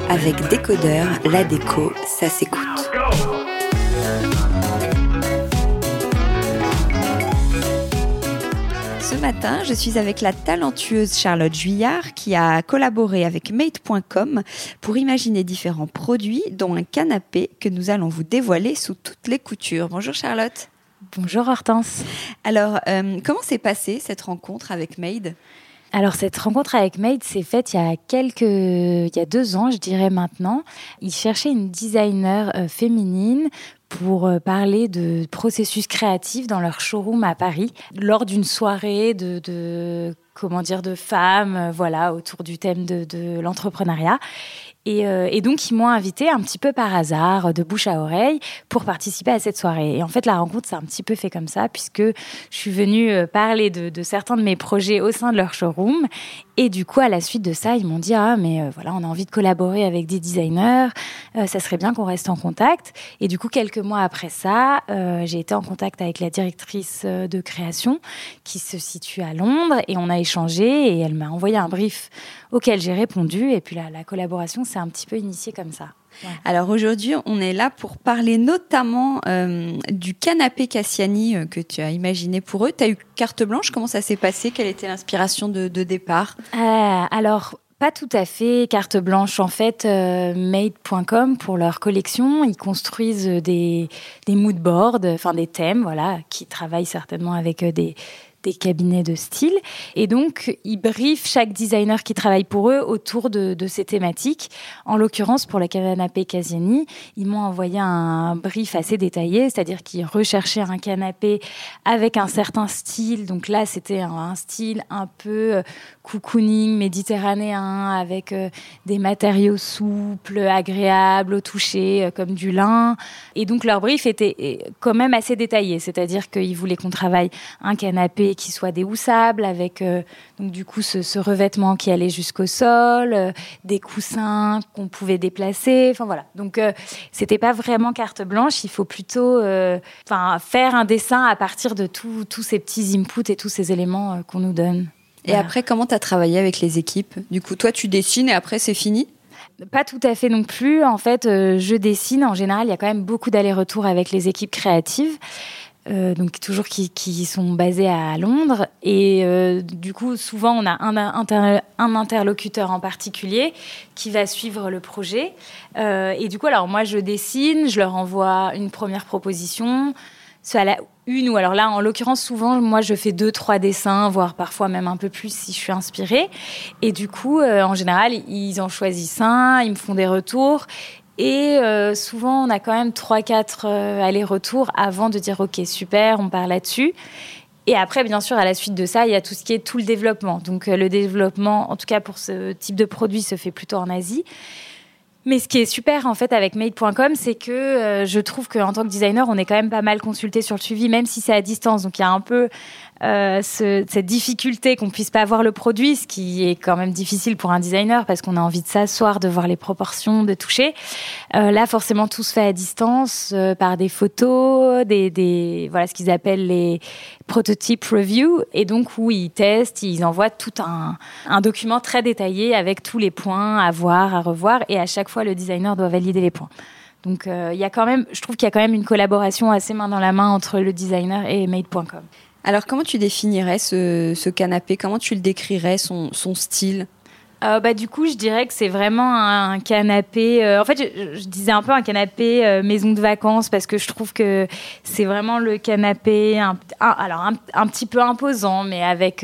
Avec Décodeur, la déco, ça s'écoute. Ce matin, je suis avec la talentueuse Charlotte Juillard qui a collaboré avec Made.com pour imaginer différents produits, dont un canapé que nous allons vous dévoiler sous toutes les coutures. Bonjour Charlotte. Bonjour Hortense. Alors, comment s'est passée cette rencontre avec Made ? Alors, cette rencontre avec Made s'est faite il y a 2 ans, je dirais maintenant. Ils cherchaient une designer féminine pour parler de processus créatif dans leur showroom à Paris, lors d'une soirée de femmes, autour du thème de l'entrepreneuriat. Et donc, ils m'ont invitée un petit peu par hasard, de bouche à oreille, pour participer à cette soirée. Et en fait, la rencontre s'est un petit peu fait comme ça, puisque je suis venue parler de certains de mes projets au sein de leur showroom. Et du coup, à la suite de ça, ils m'ont dit « on a envie de collaborer avec des designers, ça serait bien qu'on reste en contact. » Et du coup, quelques mois après ça, j'ai été en contact avec la directrice de création qui se situe à Londres. Et on a échangé et elle m'a envoyé un brief auquel j'ai répondu. Et puis la collaboration s'est un petit peu initiée comme ça. Ouais. Alors aujourd'hui, on est là pour parler notamment du canapé Cassiani que tu as imaginé pour eux. Tu as eu carte blanche, comment ça s'est passé ? Quelle était l'inspiration de départ ? Alors, pas tout à fait carte blanche. En fait, Made.com, pour leur collection, ils construisent des mood boards, des thèmes, qui travaillent certainement avec des cabinets de style. Et donc, ils briefent chaque designer qui travaille pour eux autour de ces thématiques. En l'occurrence, pour le canapé Cassiani, ils m'ont envoyé un brief assez détaillé, c'est-à-dire qu'ils recherchaient un canapé avec un certain style. Donc là, c'était un style un peu cocooning méditerranéen, avec des matériaux souples, agréables au toucher, comme du lin. Et donc, leur brief était quand même assez détaillé, c'est-à-dire qu'ils voulaient qu'on travaille un canapé qui soit déhoussable, avec donc du coup ce revêtement qui allait jusqu'au sol, des coussins qu'on pouvait déplacer, Donc c'était pas vraiment carte blanche, il faut plutôt faire un dessin à partir de tous ces petits inputs et tous ces éléments qu'on nous donne. Et après, comment tu as travaillé avec les équipes ? Du coup, toi, tu dessines et après, c'est fini ? Pas tout à fait non plus. En fait, je dessine. En général, il y a quand même beaucoup d'allers-retours avec les équipes créatives. Donc toujours qui sont basés à Londres, et du coup souvent on a un interlocuteur en particulier qui va suivre le projet, et du coup alors moi je dessine, je leur envoie une première proposition, soit une, ou alors là en l'occurrence souvent moi je fais 2-3 dessins, voire parfois même un peu plus si je suis inspirée, et du coup en général ils en choisissent un, ils me font des retours. Et souvent, on a quand même 3-4 allers-retours avant de dire « Ok, super, on part là-dessus ». Et après, bien sûr, à la suite de ça, il y a tout ce qui est tout le développement. Donc, le développement, en tout cas pour ce type de produit, se fait plutôt en Asie. Mais ce qui est super, en fait, avec Made.com, c'est que je trouve qu'en tant que designer, on est quand même pas mal consulté sur le suivi, même si c'est à distance. Donc, il y a un peu cette difficulté qu'on puisse pas voir le produit, ce qui est quand même difficile pour un designer parce qu'on a envie de s'asseoir, de voir les proportions, de toucher. Là, forcément, tout se fait à distance par des photos, ce qu'ils appellent les prototype review. Et donc, où ils testent, ils envoient tout un document très détaillé avec tous les points à voir, à revoir. Et à chaque fois, le designer doit valider les points. Donc, je trouve qu'il y a quand même une collaboration assez main dans la main entre le designer et Made.com. Alors, comment tu définirais ce canapé ? Comment tu le décrirais, son style ? Du coup, je dirais que c'est vraiment un canapé... en fait, je disais un peu un canapé maison de vacances parce que je trouve que c'est vraiment le canapé un petit peu imposant, mais avec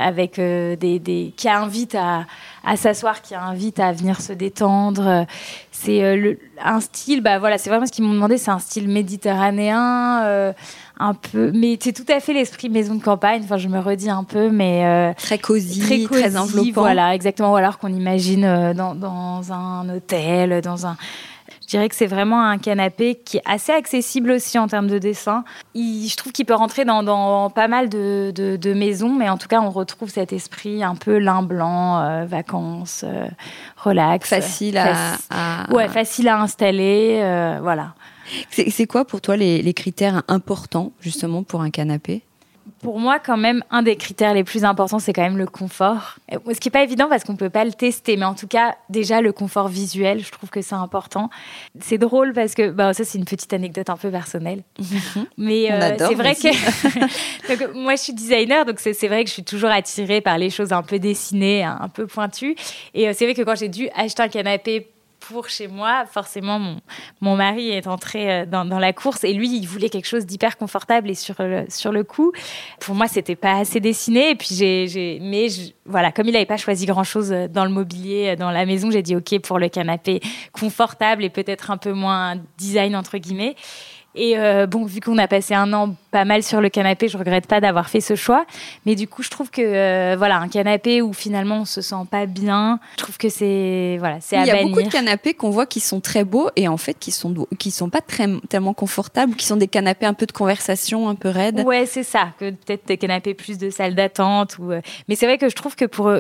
qui invite à s'asseoir, qui invite à venir se détendre. C'est un style, c'est vraiment ce qu'ils m'ont demandé, c'est un style méditerranéen, un peu, mais c'est tout à fait l'esprit maison de campagne. Enfin, je me redis un peu, mais très cosy, très enveloppant. Voilà, exactement. Ou alors qu'on imagine dans un hôtel, Je dirais que c'est vraiment un canapé qui est assez accessible aussi en termes de dessin. Je trouve qu'il peut rentrer dans pas mal de maisons, mais en tout cas, on retrouve cet esprit un peu lin blanc, vacances, relax. Facile facile à installer, voilà. C'est quoi pour toi les critères importants, justement, pour un canapé ? Pour moi, quand même, un des critères les plus importants, c'est quand même le confort. Ce qui n'est pas évident parce qu'on ne peut pas le tester. Mais en tout cas, déjà, le confort visuel, je trouve que c'est important. C'est drôle parce que... ça, c'est une petite anecdote un peu personnelle. Mais on adore, c'est vrai que... Donc, moi, je suis designer, donc c'est vrai que je suis toujours attirée par les choses un peu dessinées, un peu pointues. Et c'est vrai que quand j'ai dû acheter un canapé pour chez moi, forcément, mon mari est entré dans la course et lui, il voulait quelque chose d'hyper confortable et sur le coup, pour moi, c'était pas assez dessiné. Et puis voilà, comme il n'avait pas choisi grand-chose dans le mobilier, dans la maison, j'ai dit OK pour le canapé confortable et peut-être un peu moins design entre guillemets. Et vu qu'on a passé un an pas mal sur le canapé, je regrette pas d'avoir fait ce choix. Mais du coup, je trouve que un canapé où finalement on se sent pas bien, je trouve que c'est à bannir. Il y a beaucoup de canapés qu'on voit qui sont très beaux et en fait qui sont pas tellement confortables, qui sont des canapés un peu de conversation, un peu raides. Ouais, c'est ça. Que peut-être des canapés plus de salle d'attente mais c'est vrai que je trouve que pour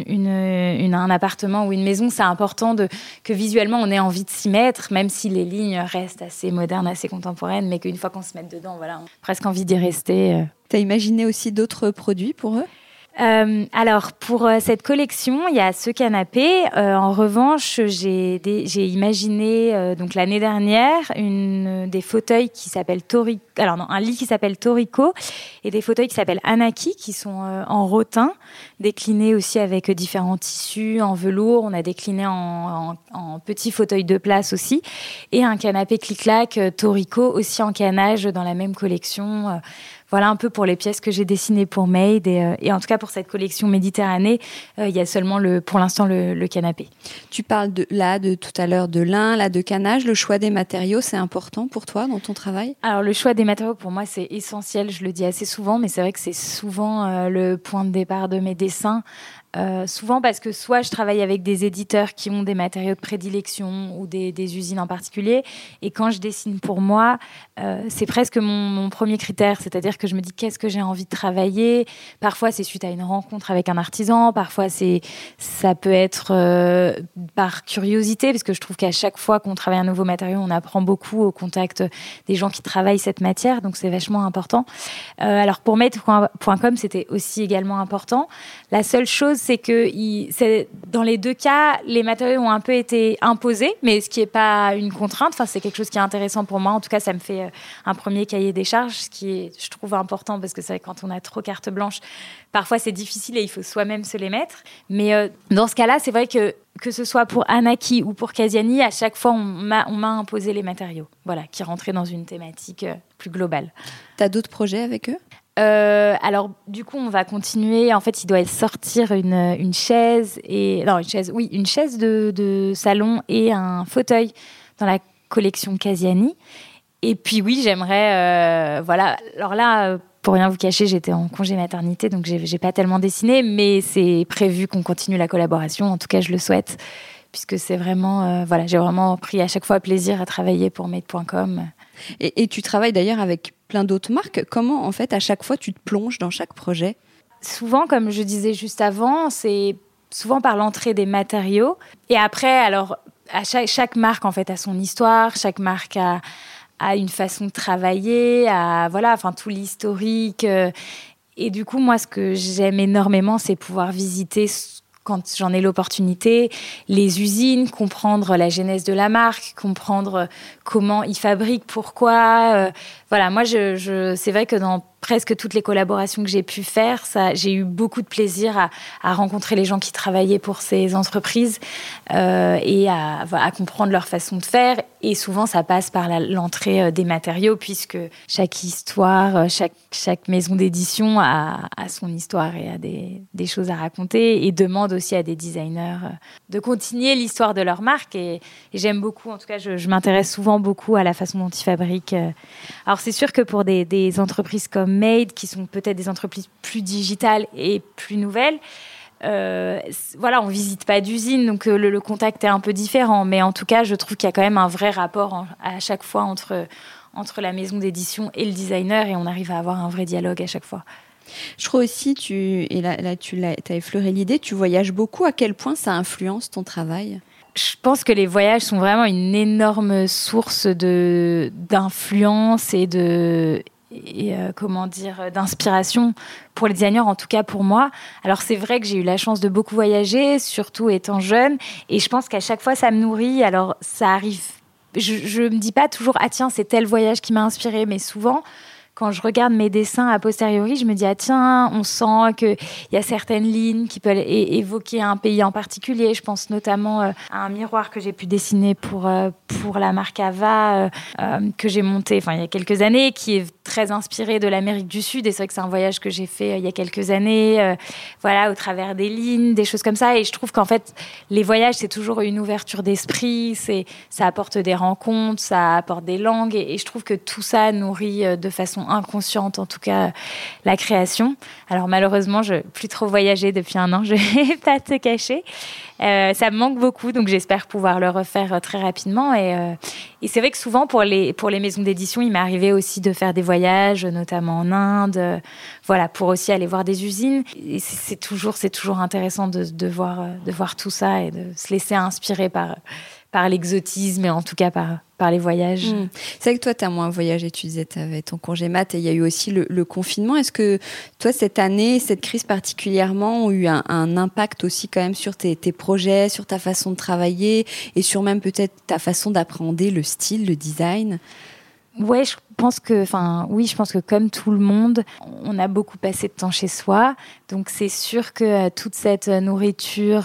un appartement ou une maison, c'est important que visuellement on ait envie de s'y mettre, même si les lignes restent assez modernes, assez contemporaines. Mais qu'une fois qu'on se met dedans, on a presque envie d'y rester. T'as imaginé aussi d'autres produits pour eux ? Alors, pour cette collection, il y a ce canapé. En revanche, j'ai imaginé donc l'année dernière des fauteuils qui s'appellent Torico. Alors non, un lit qui s'appelle Torico et des fauteuils qui s'appellent Anaki, qui sont en rotin, déclinés aussi avec différents tissus en velours. On a décliné en petits fauteuils de place aussi, et un canapé clic-clac Torico aussi en canage dans la même collection. Voilà un peu pour les pièces que j'ai dessinées pour Made et en tout cas pour cette collection Méditerranée, il y a seulement pour l'instant le canapé. Tu parles de tout à l'heure de lin, de canage. Le choix des matériaux, c'est important pour toi dans ton travail ? Alors le choix des matériaux pour moi c'est essentiel, je le dis assez souvent, mais c'est vrai que c'est souvent le point de départ de mes dessins. Souvent parce que soit je travaille avec des éditeurs qui ont des matériaux de prédilection ou des usines en particulier, et quand je dessine pour moi, c'est presque mon premier critère, c'est-à-dire que je me dis qu'est-ce que j'ai envie de travailler. Parfois c'est suite à une rencontre avec un artisan, parfois ça peut être par curiosité, parce que je trouve qu'à chaque fois qu'on travaille un nouveau matériau, on apprend beaucoup au contact des gens qui travaillent cette matière, donc c'est vachement important. Alors pour Made.com, c'était aussi également important. La seule chose, c'est que dans les deux cas, les matériaux ont un peu été imposés, mais ce qui n'est pas une contrainte. Enfin, c'est quelque chose qui est intéressant pour moi. En tout cas, ça me fait un premier cahier des charges, ce qui est, je trouve, important, parce que c'est vrai que quand on a trop carte blanche, parfois c'est difficile et il faut soi-même se les mettre. Mais dans ce cas-là, c'est vrai que ce soit pour Anaki ou pour Casiani, à chaque fois, on m'a imposé les matériaux, qui rentraient dans une thématique plus globale. Tu as d'autres projets avec eux ? Alors, du coup, on va continuer. En fait, il doit sortir une chaise une chaise de salon et un fauteuil dans la collection Casiani. Et puis, oui, j'aimerais, Alors là, pour rien vous cacher, j'étais en congé maternité, donc j'ai pas tellement dessiné, mais c'est prévu qu'on continue la collaboration. En tout cas, je le souhaite, puisque c'est vraiment, j'ai vraiment pris à chaque fois plaisir à travailler pour Made.com. Et tu travailles d'ailleurs avec plein d'autres marques. Comment, en fait, à chaque fois, tu te plonges dans chaque projet ? Souvent, comme je disais juste avant, c'est souvent par l'entrée des matériaux. Et après, alors, à chaque marque, en fait, a son histoire. Chaque marque a une façon de travailler, tout l'historique. Et du coup, moi, ce que j'aime énormément, c'est pouvoir visiter, quand j'en ai l'opportunité, les usines, comprendre la genèse de la marque, comprendre comment ils fabriquent, pourquoi. Moi, c'est vrai que dans presque toutes les collaborations que j'ai pu faire, j'ai eu beaucoup de plaisir à rencontrer les gens qui travaillaient pour ces entreprises et à comprendre leur façon de faire. Et souvent, ça passe par l'entrée des matériaux, puisque chaque histoire, chaque maison d'édition a son histoire et a des choses à raconter, et demande aussi à des designers de continuer l'histoire de leur marque. Et j'aime beaucoup, en tout cas, je m'intéresse souvent beaucoup à la façon dont ils fabriquent. Alors, c'est sûr que pour des entreprises comme Made, qui sont peut-être des entreprises plus digitales et plus nouvelles, on visite pas d'usine, donc le contact est un peu différent. Mais en tout cas, je trouve qu'il y a quand même un vrai rapport à chaque fois entre la maison d'édition et le designer, et on arrive à avoir un vrai dialogue à chaque fois. Je crois aussi, tu as effleuré l'idée, tu voyages beaucoup. À quel point ça influence ton travail ? Je pense que les voyages sont vraiment une énorme source d'influence et d'inspiration pour les designers, en tout cas pour moi. Alors c'est vrai que j'ai eu la chance de beaucoup voyager, surtout étant jeune, et je pense qu'à chaque fois ça me nourrit. Alors ça arrive, je me dis pas toujours ah tiens c'est tel voyage qui m'a inspiré, mais souvent quand je regarde mes dessins a posteriori, je me dis ah tiens, on sent qu'il y a certaines lignes qui peuvent évoquer un pays en particulier. Je pense notamment à un miroir que j'ai pu dessiner pour la marque Ava, que j'ai monté il y a quelques années, qui est très inspiré de l'Amérique du Sud. Et c'est vrai que c'est un voyage que j'ai fait il y a quelques années, au travers des lignes, des choses comme ça. Et je trouve qu'en fait, les voyages, c'est toujours une ouverture d'esprit, ça apporte des rencontres, ça apporte des langues. Et je trouve que tout ça nourrit de façon inconsciente, en tout cas, la création. Alors malheureusement, je n'ai plus trop voyagé depuis 1 an, je ne vais pas te cacher. Ça me manque beaucoup, donc j'espère pouvoir le refaire très rapidement. Et c'est vrai que souvent, pour les maisons d'édition, il m'est arrivé aussi de faire des voyages, notamment en Inde, pour aussi aller voir des usines. Et c'est toujours intéressant de voir tout ça et de se laisser inspirer par l'exotisme et en tout cas par les voyages. C'est vrai que toi, tu as moins voyagé, tu disais, tu avais ton congé mat et il y a eu aussi le confinement. Est-ce que toi, cette année, cette crise particulièrement, ont eu un impact aussi quand même sur tes projets, sur ta façon de travailler et sur même peut-être ta façon d'appréhender le style, le design ? Ouais, je pense que comme tout le monde, on a beaucoup passé de temps chez soi. Donc, c'est sûr que toute cette nourriture,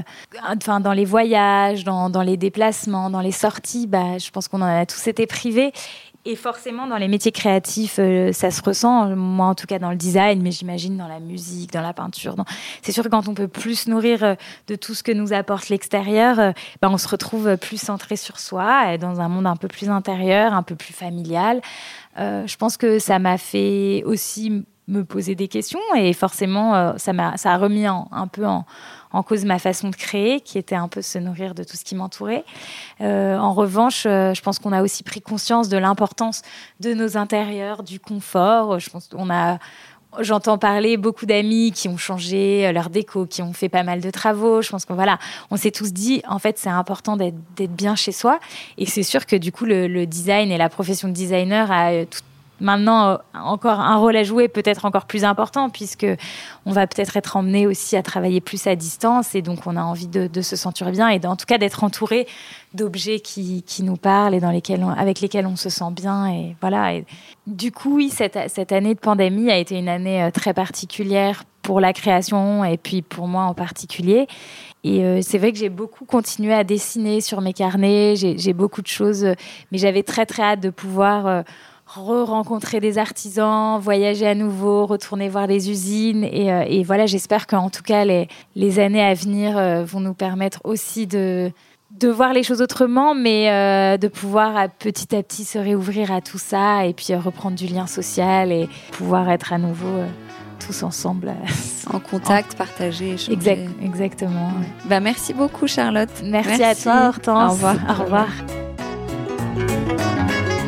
dans les voyages, dans les déplacements, dans les sorties, je pense qu'on en a tous été privés. Et forcément, dans les métiers créatifs, ça se ressent. Moi, en tout cas, dans le design, mais j'imagine dans la musique, dans la peinture. C'est sûr que quand on peut plus se nourrir de tout ce que nous apporte l'extérieur, on se retrouve plus centré sur soi, et dans un monde un peu plus intérieur, un peu plus familial. Je pense que ça m'a fait aussi me poser des questions et forcément, ça a remis un peu en cause ma façon de créer, qui était un peu se nourrir de tout ce qui m'entourait. En revanche, je pense qu'on a aussi pris conscience de l'importance de nos intérieurs, du confort. Je pense j'entends parler beaucoup d'amis qui ont changé leur déco, qui ont fait pas mal de travaux. Je pense on s'est tous dit, en fait, c'est important d'être bien chez soi. Et c'est sûr que du coup, le design et la profession de designer a maintenant encore un rôle à jouer, peut-être encore plus important, puisque on va peut-être être emmené aussi à travailler plus à distance, et donc on a envie de se sentir bien et en tout cas d'être entouré d'objets qui nous parlent et avec lesquels on se sent bien. Et voilà. Et du coup, oui, cette année de pandémie a été une année très particulière pour la création et puis pour moi en particulier. Et c'est vrai que j'ai beaucoup continué à dessiner sur mes carnets, j'ai beaucoup de choses, mais j'avais très très hâte de pouvoir rencontrer des artisans, voyager à nouveau, retourner voir les usines. Et voilà, j'espère qu'en tout cas, les années à venir vont nous permettre aussi de voir les choses autrement, mais de pouvoir petit à petit se réouvrir à tout ça et puis reprendre du lien social et pouvoir être à nouveau tous ensemble. En contact, partager, échanger. Exactement. Ouais. Merci beaucoup, Charlotte. Merci à toi, Hortense. Au revoir. Au revoir.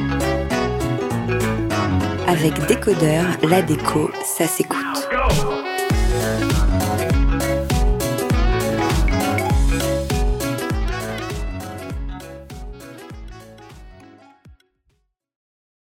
Avec Décodeur, la déco, ça s'écoute.